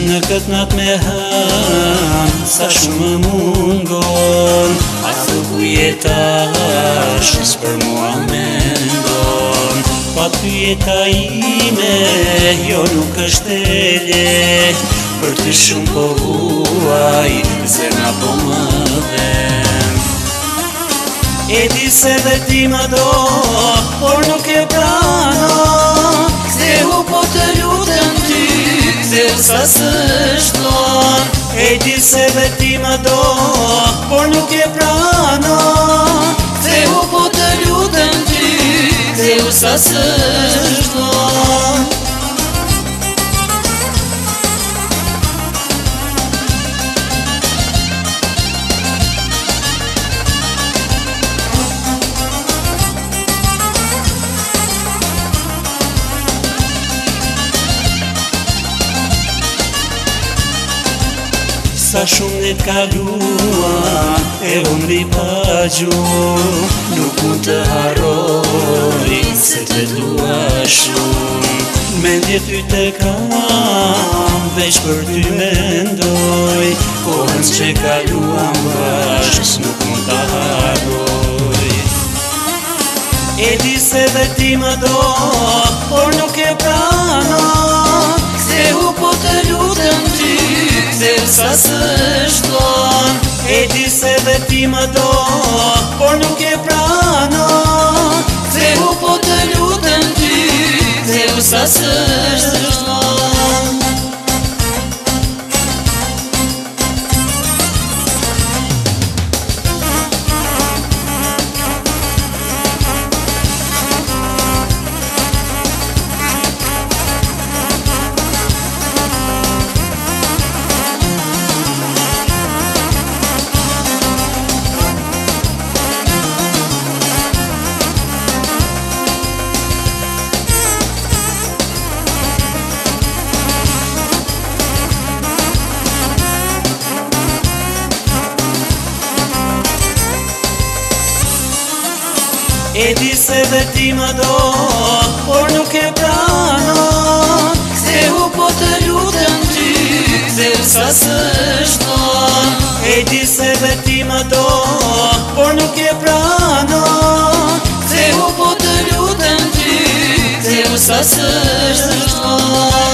Në këtë natë me hën, sa shumë më mungon, a thë ku jetash, s'për mua mendon. Pa pyeta ime, jo nuk është e lehtë, për ty shumë po huaj, zemra po më dhem. E di se dhe ti më do, por nuk e prano, kthehu po të lutem ty, kthehu sa s'don. E di se dhe ti më do, por nuk e prano, kthehu po të lutem ty, kthehu sa s'don. Sa shumë ne t'kaluan, e umri pa gjumë, nuk mund të harroj, se të dua shumë. Mendje ty të kam, veç për ty mendoj, kohën që kaluam bashkë, nuk mund të harroj. E di se dhe ti më do, por nuk e prano, kthehu po të lutem ty, kthehu sa s'don. E di se dhe ti më do, por nuk e prano, kthehu po të lutem ty, kthehu sa s'don. E di se dhe ti më do, por nuk e prano, kthehu po të lutem ty, kthehu sa s'don. E di se dhe ti më do, por nuk e prano, kthehu po të lutem ty, kthehu sa s'don.